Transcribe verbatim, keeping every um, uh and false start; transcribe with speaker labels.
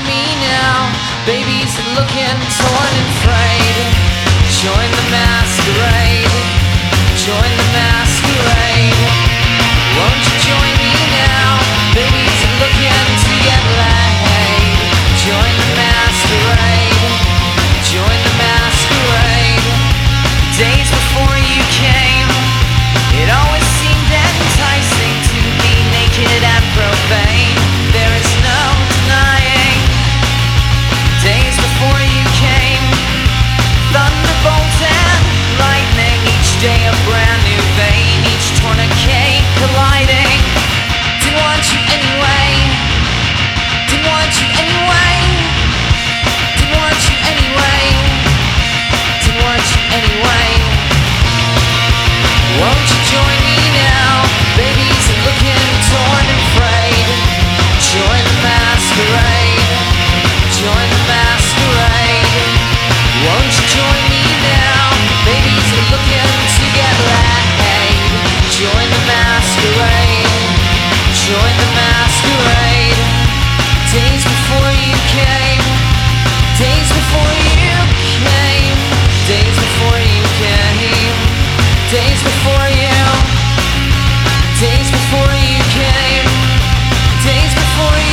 Speaker 1: me now. Babies looking torn and frayed. Join the masquerade. Join the masquerade. Won't you join me now? Babies looking to get laid. Join the masquerade. Join the masquerade. Days before you came, it always seemed enticing to be naked and profane. There is no denying. Days before you came, thunderbolt and lightning. Each day a brand new vein, each tourniquet colliding. Didn't want you anyway. Didn't want you anyway. Didn't want you anyway. Didn't want you anyway. Won't you join me now? Babies are looking torn and frayed. Join the masquerade. Join the masquerade. Won't you join me now? Babies are looking to get laid. Join the masquerade. Join the masquerade. Days before you came. Days before you came. Days before you came. Days before you. Days before you came. Days before you.